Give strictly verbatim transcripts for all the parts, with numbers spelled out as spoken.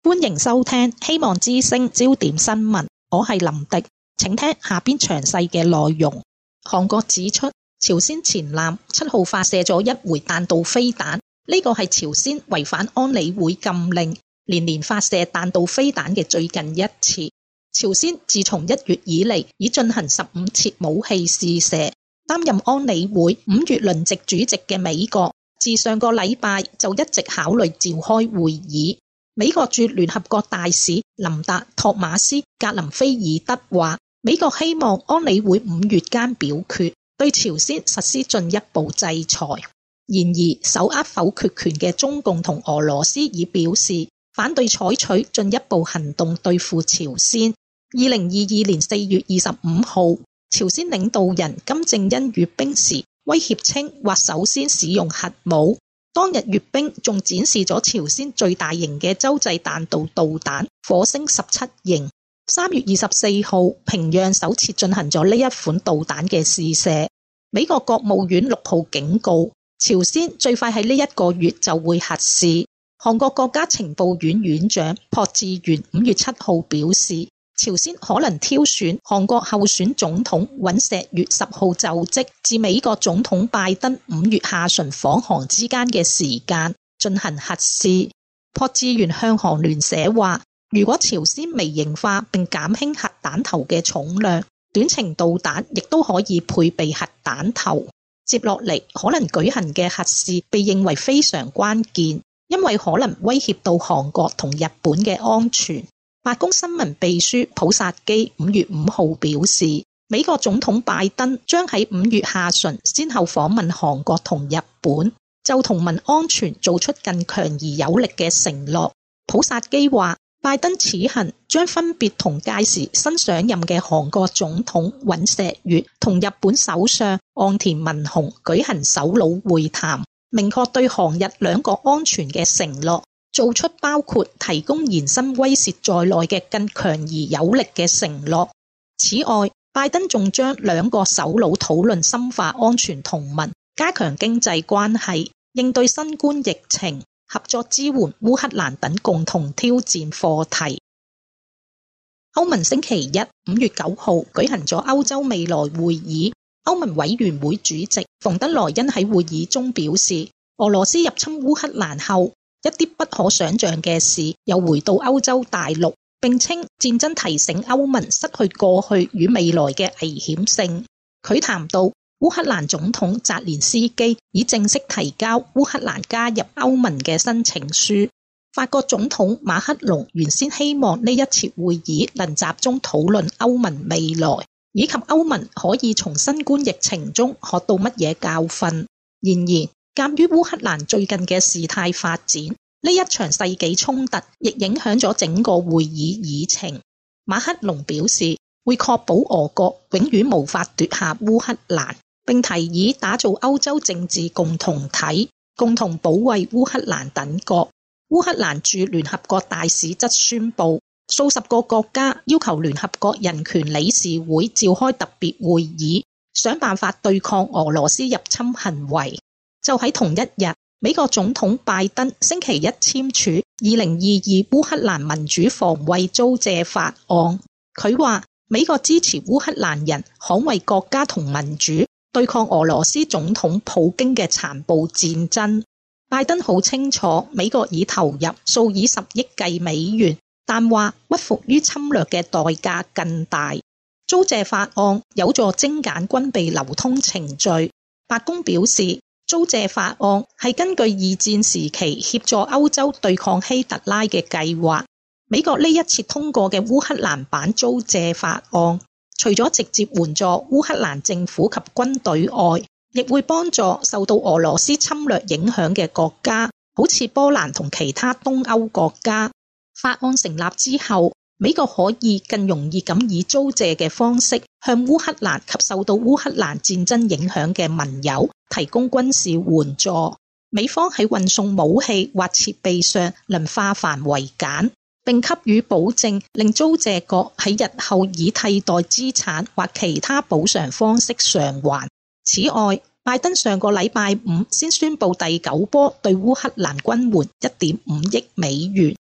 歡迎收聽希望之聲焦點新聞，我係林迪，請聽下邊詳細嘅內容。韓國指出，朝鮮前艦七號發射咗一枚彈道飛彈，呢個係朝鮮違反安理會禁令，連連發射彈道飛彈嘅最近一次。朝鮮自從一月以嚟已進行十五次武器試射。擔任安理會五月輪值主席嘅美國，自上個禮拜就一直考慮召開會議。美國駐聯合國大使林達托馬斯格林菲爾德話，美國希望安理會五月間表決，對朝鮮實施進一步制裁。然而，手握否決權嘅中共同俄羅斯已表示反對採取進一步行動對付朝鮮。二零二二年四月二十五號，朝鮮領導人金正恩閱兵時威脅稱或首先使用核武。當日閱兵仲展示咗朝鮮最大型嘅洲際彈道導彈火星十七型。三月二十四號，平壤首次進行咗呢一款導彈嘅試射。美國國務院六號警告，朝鮮最快喺呢一個月就會核試。韓國國家情報院院長朴智元五月七號表示，朝鮮可能挑選韓國候選總統尹錫悅十號就職至美國總統拜登五月下旬訪韓之間嘅時間進行核試。朴智元向韓聯社話，如果朝鮮微型化並減輕核彈頭嘅重量，短程導彈亦都可以配備核彈頭。接落嚟可能舉行嘅核試被認為非常關鍵，因為可能威脅到韓國同日本嘅安全。白宮新聞秘書普薩基五月五號表示，美國總統拜登將喺五月下旬先後訪問韓國同日本，就同盟安全做出更強而有力嘅承諾。普薩基話，拜登此行將分別同屆時新上任嘅韓國總統尹錫悅同日本首相岸田文雄舉行首腦會談，明確對韓日兩國安全嘅承諾，做出包括提供延伸威懾在內嘅更強而有力嘅承諾。此外，拜登仲將兩國首腦討論深化安全同盟、加強經濟關係、應對新冠疫情、合作支援烏克蘭等共同挑戰課題。歐盟星期一五月九號舉行咗歐洲未來會議，歐盟委員會主席馮德萊恩喺會議中表示，俄羅斯入侵烏克蘭後，一啲不可想象嘅事又回到歐洲大陸，並稱戰爭提醒歐盟失去過去與未來嘅危險性。佢談到烏克蘭總統澤連斯基已正式提交烏克蘭加入歐盟嘅申請書。法國總統馬克龍原先希望呢一次會議能集中討論歐盟未來，以及歐盟可以從新冠疫情中學到乜嘢教訓。然而，鑒於烏克蘭最近嘅事態發展，呢一場世紀衝突亦影響咗整個會議議程。馬克龍表示會確保俄國永遠無法奪下烏克蘭，並提議打造歐洲政治共同體，共同保衛烏克蘭等國。烏克蘭駐聯合國大使則宣布，數十個國家要求聯合國人權理事會召開特別會議，想辦法對抗俄羅斯入侵行為。就喺同一日，美國總統拜登星期一簽署二零二二烏克蘭民主防衛租借法案。佢話美國支持烏克蘭人捍衛國家同民主，對抗俄羅斯總統普京嘅殘暴戰爭。拜登好清楚美國已投入數以十億計美元，但話屈服於侵略嘅代價更大。租借法案有助精簡軍備流通程序。白宮表示，租借法案係根據二戰時期協助歐洲對抗希特拉嘅計劃。美國呢一次通過嘅烏克蘭版租借法案，除咗直接援助烏克蘭政府及軍隊外，亦會幫助受到俄羅斯侵略影響嘅國家，好似波蘭同其他東歐國家。法案成立之後，美國可以更容易咁以租借嘅方式向烏克蘭及受到烏克蘭戰爭影響嘅盟友提供軍事援助。美方喺運送武器或設備上能化繁為簡，並給予保證，令租借國喺日後以替代資產或其他補償方式償還。此外，拜登上個禮拜五先宣布第九波對烏克蘭軍援一點五億美元，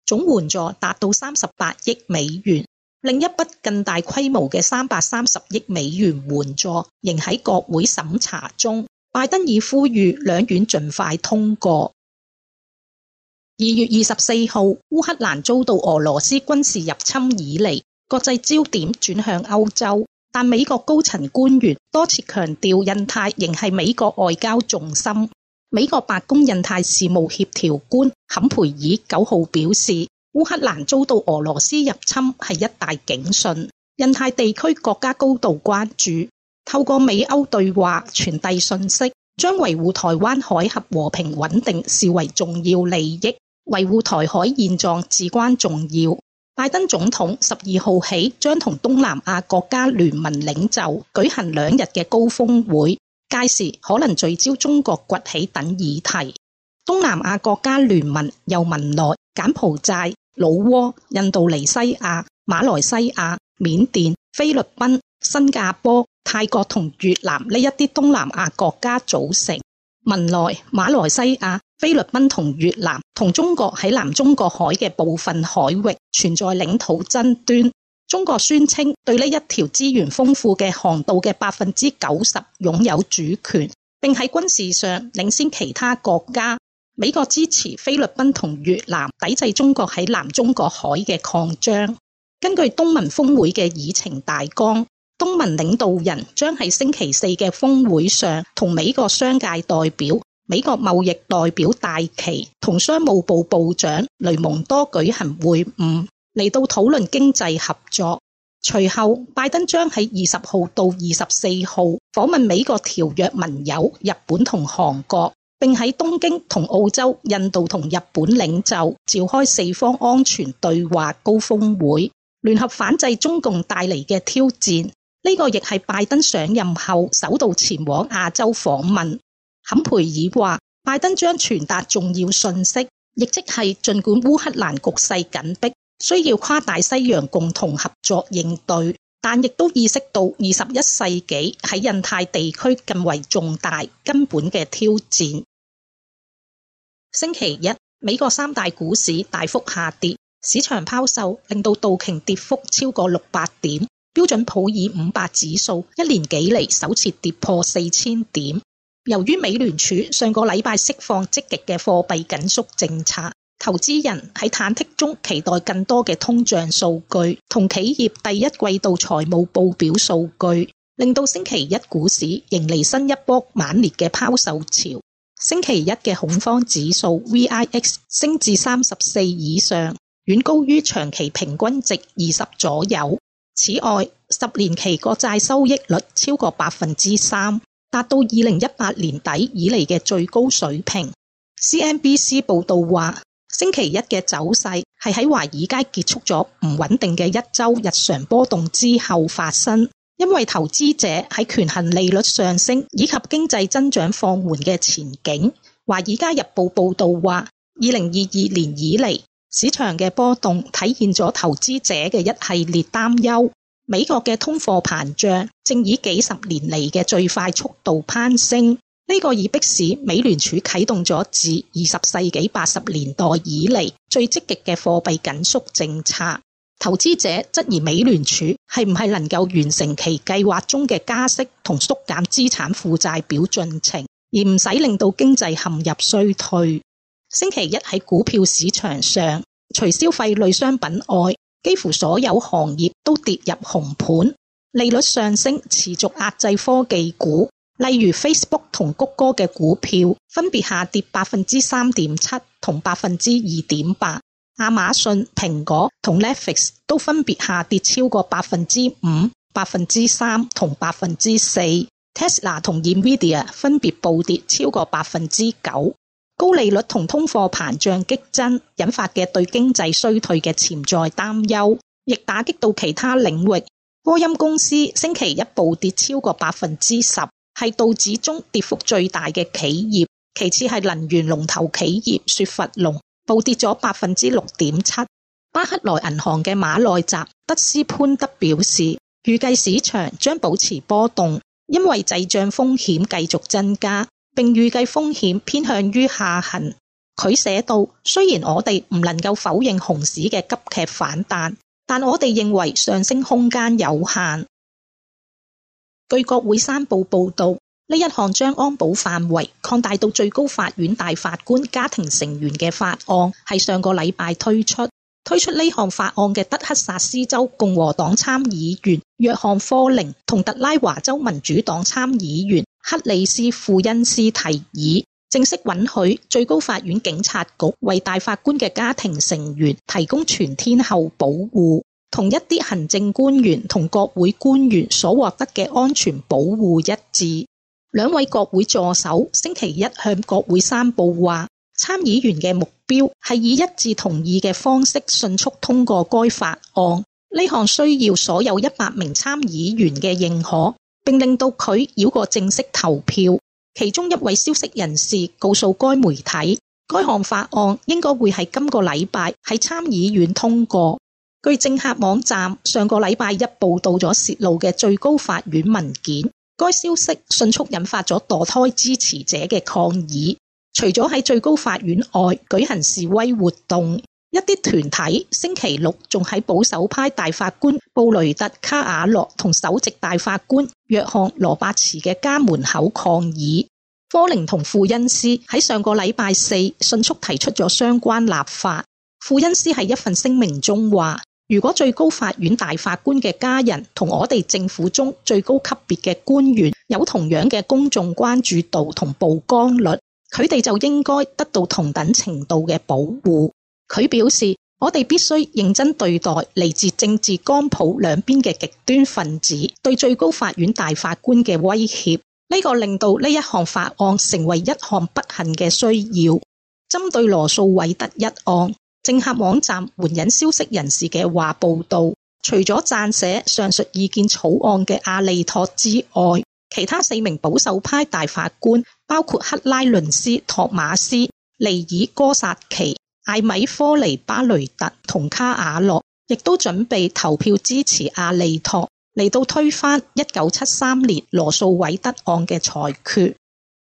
總援助達到三十八億美元。另一筆更大規模嘅三百三十億美元援助仍喺國會審查中，拜登已呼籲兩院盡快通過。二月二十四號，烏克蘭遭到俄羅斯軍事入侵以嚟，國際焦點轉向歐洲，但美國高層官員多次強調印太仍係美國外交重心。美國白宮印太事務協調官坎培爾九號表示，烏克蘭遭到俄羅斯入侵係一大警訊，印太地區國家高度關注，透過美歐對話傳遞訊息，將維護台灣海峽和平穩定視為重要利益，維護台海現狀至關重要。拜登總統十二號起將同東南亞國家聯盟領袖舉行兩日嘅高峰會，屆時可能聚焦中國崛起等議題。東南亞國家聯盟由文萊、柬埔寨、老撾、印度尼西亞、馬來西亞、緬甸、菲律賓、新加坡、泰國同越南呢一啲東南亞國家組成。文萊、馬來西亞、菲律賓同越南同中國喺南中國海嘅部分海域存在領土爭端，中國宣稱對呢一條資源豐富嘅航道嘅百分之九十擁有主權，並喺軍事上領先其他國家。美國支持菲律賓同越南抵制中國喺南中國海嘅擴張。根據東盟峰會嘅議程大綱，東盟領導人將喺星期四嘅峰會上同美國商界代表、美國貿易代表戴琪同商務部部長雷蒙多舉行會晤，嚟到討論經濟合作。隨後，拜登將喺二十號到二十四號訪問美國條約盟友日本同韓國，並喺東京同澳洲、印度同日本領袖召開四方安全對話高峰會，聯合反制中共帶嚟嘅挑戰。呢個亦係拜登上任後首度前往亞洲訪問。坎培爾話，拜登將傳達重要訊息，亦即係儘管烏克蘭局勢緊迫，需要跨大西洋共同合作應對，但亦都意識到二十一世紀喺印太地區更為重大根本嘅挑戰。星期一，美國三大股市大幅下跌，市場拋售令到道瓊跌幅超過六百點，標準普爾五百指數一年幾嚟首次跌破四千點。由於美聯儲上個禮拜釋放積極嘅貨幣緊縮政策，投資人喺忐忑中期待更多嘅通脹數據同企業第一季度財務報表數據，令到星期一股市迎嚟新一波猛烈嘅拋售潮。星期一嘅恐慌指數 V I X 升至三十四以上，遠高於長期平均值二十左右。此外，十年期國債收益率超過百分之三，達到二零一八年底以嚟嘅最高水平。C N B C 報道話，星期一嘅走勢係喺華爾街結束咗唔穩定嘅一周日常波動之後發生，因為投資者喺權衡利率上升以及經濟增長放緩嘅前景。華爾街日報報道話，二零二二年以嚟，市場嘅波動體現咗投資者嘅一系列擔憂。美國嘅通貨膨脹正以幾十年嚟嘅最快速度攀升，呢個已迫使美聯儲啟動咗自二十世紀八十年代以嚟最積極嘅貨幣緊縮政策。投資者質疑美聯儲係唔係能夠完成其計劃中嘅加息同縮減資產負債表進程，而唔使令到經濟陷入衰退。星期一喺股票市場上，除消費類商品外，幾乎所有行業都跌入紅盤，利率上升持續壓制科技股，例如 Facebook 同谷歌嘅股票分別下跌百分之三點七同百分之二點八，亞馬遜、蘋果同 Netflix 都分別下跌超過百分之五、百分之三同百分之四，Tesla 同 Nvidia 分別暴跌超過百分之九。高利率同通貨膨脹激增引發嘅對經濟衰退嘅潛在擔憂，亦打擊到其他領域。波音公司星期一暴跌超過百分之十，係道指中跌幅最大嘅企業，其次係能源龍頭企業雪佛龍，暴跌咗百分之六點七。巴克萊銀行嘅馬內澤德斯潘德表示，預計市場將保持波動，因為滯脹風險繼續增加，並預計風險偏向於下行。 佢寫到，雖然我哋唔能夠否認熊市嘅急劇反彈，但我哋認為上升空間有限。據國會山報報道，呢一項將安保範圍擴大到最高法院大法官家庭成員嘅法案，係上個禮拜推出。推出呢項法案嘅德克薩斯州共和黨參議員約翰科寧同特拉華州民主黨參議員克里斯庫恩斯提議，正式允許最高法院警察局為大法官嘅家庭成員提供全天候保護，同一啲行政官員同國會官員所獲得嘅安全保護一致。兩位國會助手星期一向國會山報話，參議員嘅目標係以一致同意嘅方式迅速通過該法案。呢項需要所有一百名參議員嘅認可，並令到佢繞過正式投票。其中一位消息人士告訴該媒體，該項法案應該會喺今個禮拜喺參議院通過。據政客網站上個禮拜一報道咗洩露嘅最高法院文件，該消息迅速引發咗墮胎支持者嘅抗議。除咗喺最高法院外舉行示威活動，一啲團體星期六仲喺保守派大法官布雷特卡瓦諾同首席大法官約翰羅伯茨嘅家門口抗議。科寧同庫恩斯喺上個禮拜四迅速提出咗相關立法。庫恩斯喺一份聲明中話，如果最高法院大法官嘅家人同我哋政府中最高級別嘅官員有同樣嘅公眾關注度同曝光率，佢哋就應該得到同等程度嘅保護。佢表示，我哋必須認真對待嚟自政治光譜兩邊嘅極端分子對最高法院大法官嘅威脅。呢個令到呢一項法案成為一項不幸嘅需要。針對羅訴韋德一案，政客網站援引消息人士嘅話報道，除咗撰寫上述意見草案嘅阿利托之外，其他四名保守派大法官，包括克拉倫斯托馬斯、尼爾哥薩奇、艾米科尼巴雷特同卡瓦諾，亦都準備投票支持阿利托，嚟到推翻一九七三年羅訴韋德案嘅裁決。